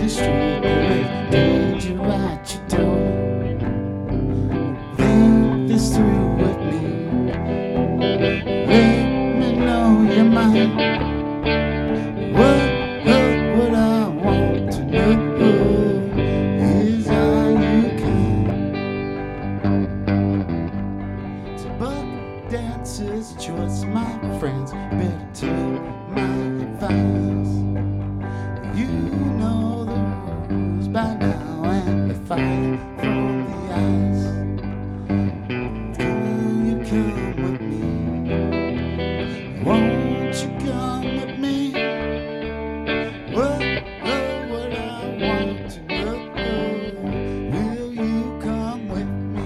busy street with danger at your door. Think this through with me. Let me know your mind. What I want to know is how you can. To buck dancer's choice, my friends, better take my advice. You know the rules by now, and the fire from the ice. Can you come with me? Won't you come with me? What I want to know. Will you come with me?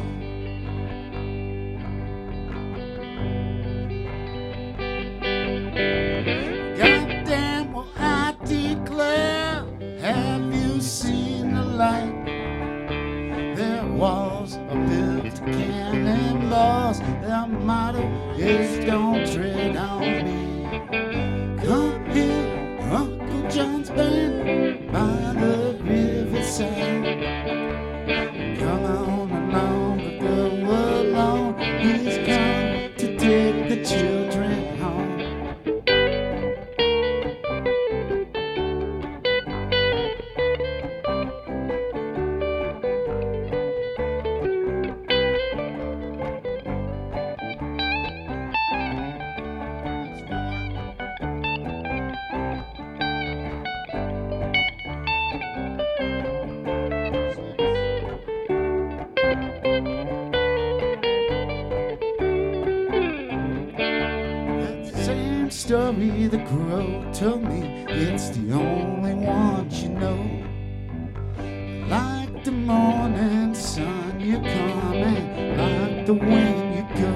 Goddamn, well I declare, have you seen the light? Their walls are built to cannonballs. Their motto is don't tread on me. Come here, Uncle John's band by the riverside. Come on along, but go along. He's come to take the children home. Story the crow told me, it's the only one you know. Like the morning sun you come, and like the wind you go.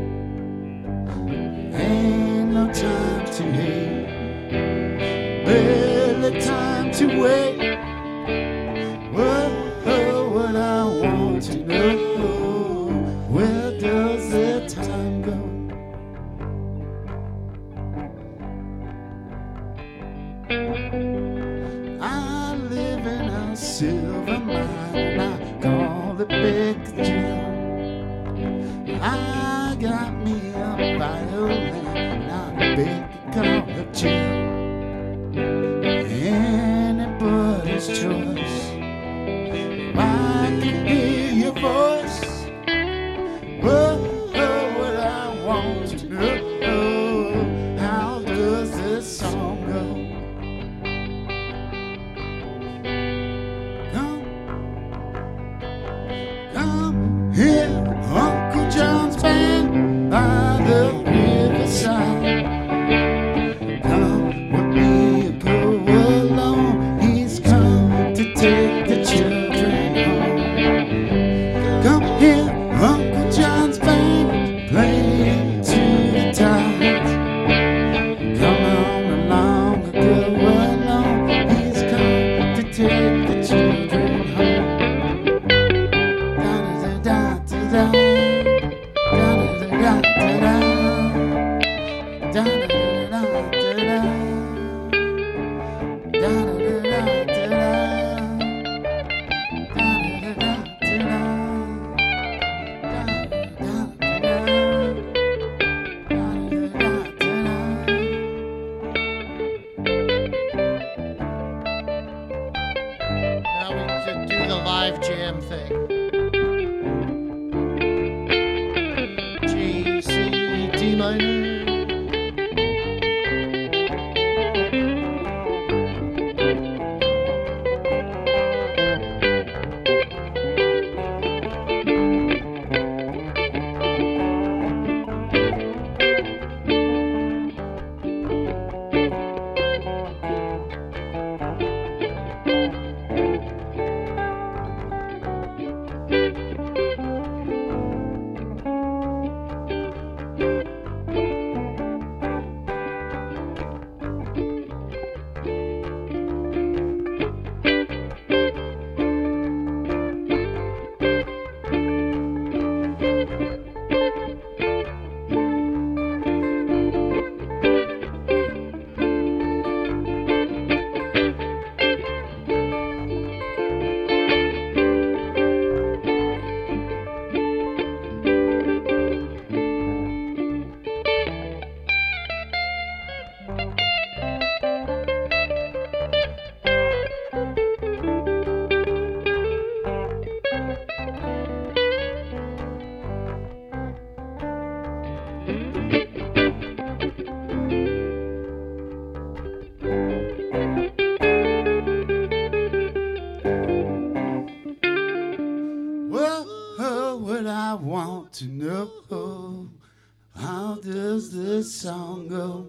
Ain't no time to hate, barely time to wait. What I want to know, where does the time go? I live in a silver mine, and I call it Big Jill. I got me a violin, and I beg to call it chill. Anybody's choice. I can hear your voice. What I want to know, how does this song go? Come here, Uncle John's band by the riverside. Come with me, go along. He's come to take the children home. Come here, Uncle John's band, playing to the tides. Come on along, go along. He's come to take the children home. Now we should do the live jam thing. G, C, D minor. song go.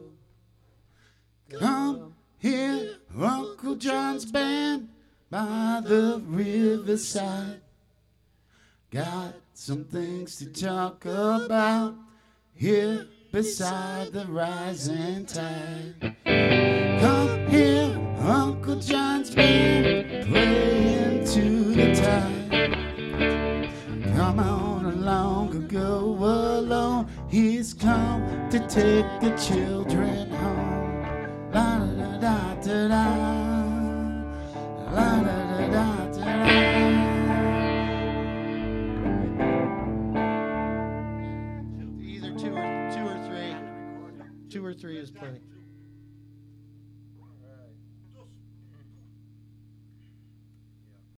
Come hear Uncle John's band by the riverside. Got some things to talk about here beside the rising tide. Come hear Uncle John's band playing to the tide. Come on along, go alone. He's come to take the children home. La da da da da, la da da da da da. Either two or three. 2 or 3 is plenty.